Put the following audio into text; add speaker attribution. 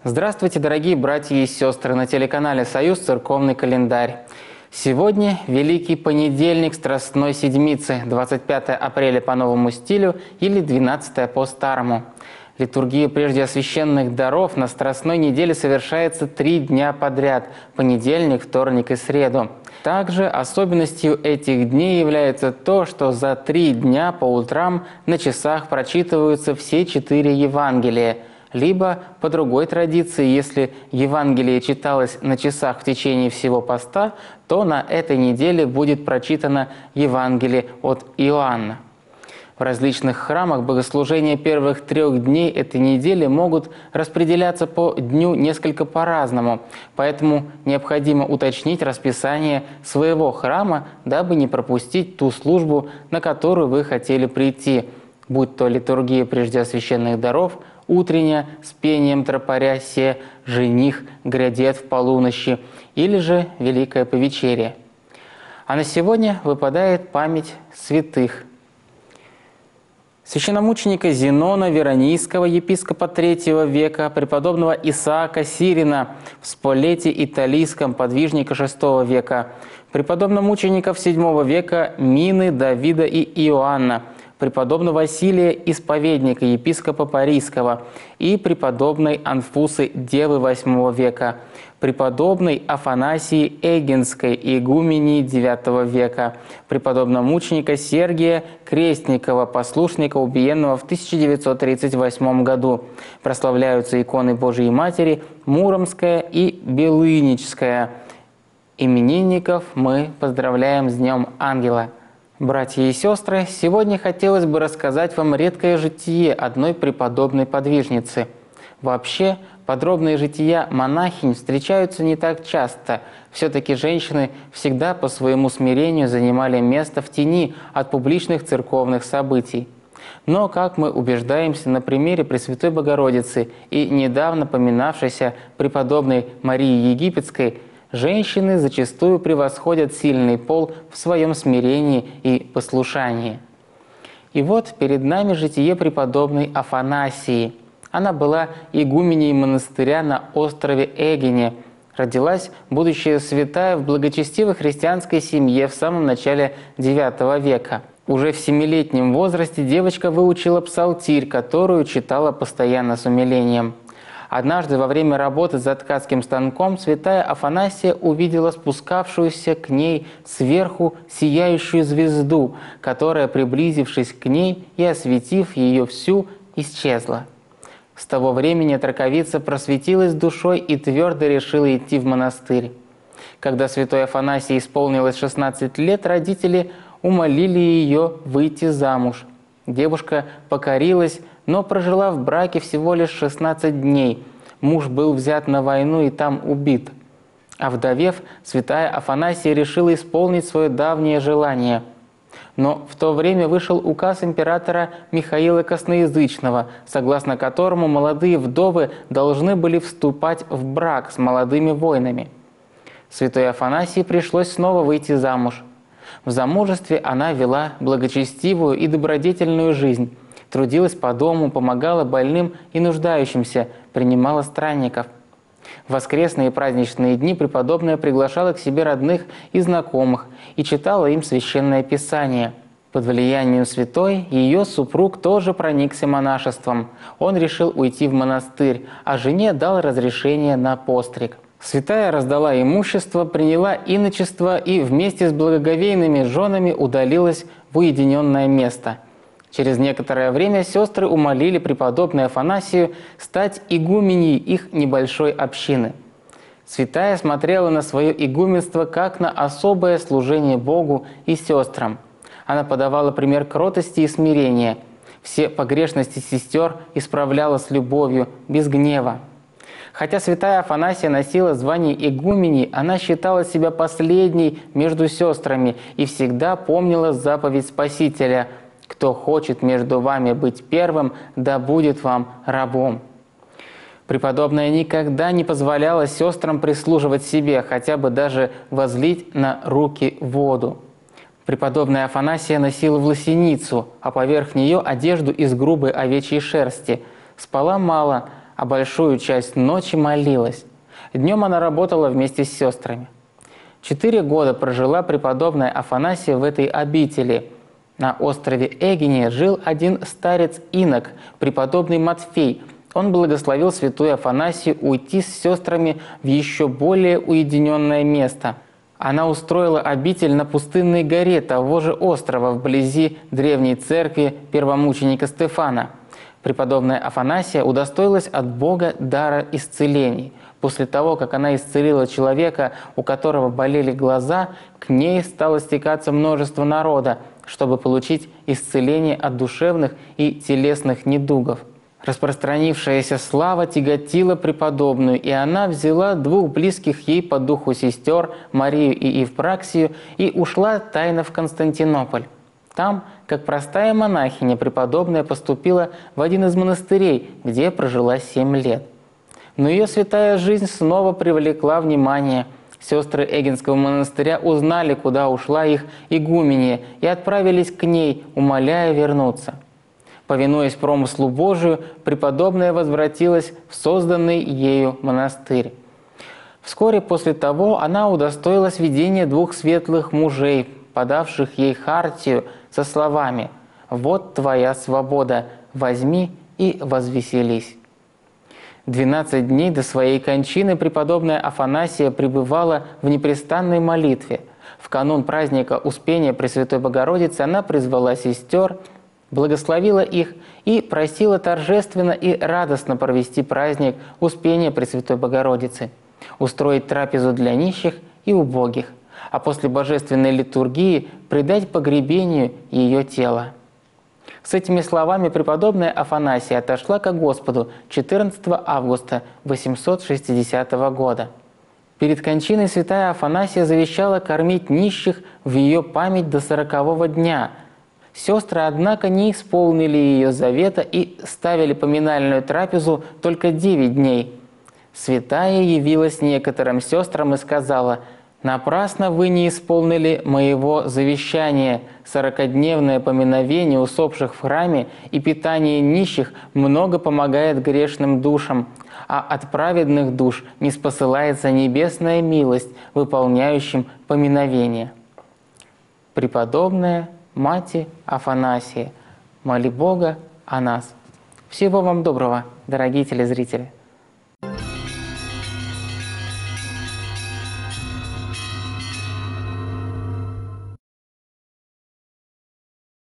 Speaker 1: Здравствуйте, дорогие братья и сестры! На телеканале «Союз. Церковный календарь». Сегодня Великий понедельник Страстной Седмицы, 25 апреля по новому стилю или 12 по старому. Литургия прежде освященных даров на Страстной неделе совершается 3 дня подряд – понедельник, вторник и среду. Также особенностью этих дней является то, что за 3 дня по утрам на часах прочитываются все 4 Евангелия. Либо, по другой традиции, если Евангелие читалось на часах в течение всего поста, то на этой неделе будет прочитано Евангелие от Иоанна. В различных храмах богослужения первых 3 дней этой недели могут распределяться по дню несколько по-разному, поэтому необходимо уточнить расписание своего храма, дабы не пропустить ту службу, на которую вы хотели прийти, будь то литургия прежде освященных даров, утренняя с пением тропаря «Се жених грядет в полуночи» или же Великое повечерие. А на сегодня выпадает память святых. Священномученика Зенона Веронийского, епископа III века, преподобного Исаака Сирина в Сполете Италийском, подвижника VI века, преподобномучеников VII века Мины, Давида и Иоанна, преподобного Василия Исповедника, епископа Парийского, и преподобной Анфусы Девы VIII века, преподобной Афанасии Эгинской, игумении IX века, преподобномученика Сергия Крестникова, послушника, убиенного в 1938 году. Прославляются иконы Божией Матери Муромская и Белыническая. Именинников мы поздравляем с Днем Ангела. Братья и сестры, сегодня хотелось бы рассказать вам редкое житие одной преподобной подвижницы. Вообще, подробные жития монахинь встречаются не так часто. Все-таки женщины всегда по своему смирению занимали место в тени от публичных церковных событий. Но, как мы убеждаемся на примере Пресвятой Богородицы и недавно поминавшейся преподобной Марии Египетской, женщины зачастую превосходят сильный пол в своем смирении и послушании. И вот перед нами житие преподобной Афанасии. Она была игуменей монастыря на острове Эгине. Родилась будущая святая в благочестивой христианской семье в самом начале IX века. Уже в 7-летнем возрасте девочка выучила псалтирь, которую читала постоянно с умилением. Однажды во время работы за ткацким станком святая Афанасия увидела спускавшуюся к ней сверху сияющую звезду, которая, приблизившись к ней и осветив ее всю, исчезла. С того времени отроковица просветилась душой и твердо решила идти в монастырь. Когда святой Афанасии исполнилось 16 лет, родители умолили ее выйти замуж. Девушка покорилась, но прожила в браке всего лишь 16 дней. Муж был взят на войну и там убит. Овдовев, святая Афанасия решила исполнить свое давнее желание. Но в то время вышел указ императора Михаила Косноязычного, согласно которому молодые вдовы должны были вступать в брак с молодыми воинами. Святой Афанасии пришлось снова выйти замуж. В замужестве она вела благочестивую и добродетельную жизнь, трудилась по дому, помогала больным и нуждающимся, принимала странников. В воскресные и праздничные дни преподобная приглашала к себе родных и знакомых и читала им священное писание. Под влиянием святой ее супруг тоже проникся монашеством. Он решил уйти в монастырь, а жене дал разрешение на постриг. Святая раздала имущество, приняла иночество и вместе с благоговейными женами удалилась в уединенное место. Через некоторое время сестры умолили преподобную Афанасию стать игуменей их небольшой общины. Святая смотрела на свое игуменство как на особое служение Богу и сестрам. Она подавала пример кротости и смирения. Все погрешности сестер исправляла с любовью, без гнева. Хотя святая Афанасия носила звание игумени, она считала себя последней между сестрами и всегда помнила заповедь Спасителя: «Кто хочет между вами быть первым, да будет вам рабом». Преподобная никогда не позволяла сестрам прислуживать себе, хотя бы даже возлить на руки воду. Преподобная Афанасия носила власеницу, а поверх нее одежду из грубой овечьей шерсти. Спала мало, а большую часть ночи молилась. Днем она работала вместе с сестрами. 4 года прожила преподобная Афанасия в этой обители. На острове Эгине жил один старец-инок, преподобный Матфей. Он благословил святую Афанасию уйти с сестрами в еще более уединенное место. Она устроила обитель на пустынной горе того же острова, вблизи древней церкви первомученика Стефана. Преподобная Афанасия удостоилась от Бога дара исцелений. После того, как она исцелила человека, у которого болели глаза, к ней стало стекаться множество народа, чтобы получить исцеление от душевных и телесных недугов. Распространившаяся слава тяготила преподобную, и она взяла 2 близких ей по духу сестер, Марию и Евпраксию, и ушла тайно в Константинополь. Там, как простая монахиня, преподобная поступила в один из монастырей, где прожила 7 лет. Но ее святая жизнь снова привлекла внимание. Сестры Эгинского монастыря узнали, куда ушла их игуменья, и отправились к ней, умоляя вернуться. Повинуясь промыслу Божию, преподобная возвратилась в созданный ею монастырь. Вскоре после того она удостоилась видения 2 светлых мужей, подавших ей хартию со словами: «Вот твоя свобода, возьми и возвеселись». 12 дней до своей кончины преподобная Афанасия пребывала в непрестанной молитве. В канун праздника Успения Пресвятой Богородицы она призвала сестер, благословила их и просила торжественно и радостно провести праздник Успения Пресвятой Богородицы, устроить трапезу для нищих и убогих, а после божественной литургии предать погребению ее тела. С этими словами преподобная Афанасия отошла ко Господу 14 августа 860 года. Перед кончиной святая Афанасия завещала кормить нищих в ее память до 40-го дня. Сестры, однако, не исполнили ее завета и ставили поминальную трапезу только 9 дней. Святая явилась некоторым сестрам и сказала: «Напрасно вы не исполнили моего завещания. 40-дневное поминовение усопших в храме и питание нищих много помогает грешным душам, а от праведных душ не спосылается небесная милость, выполняющим поминовение». Преподобная Мати Афанасия, моли Бога о нас. Всего вам доброго, дорогие телезрители!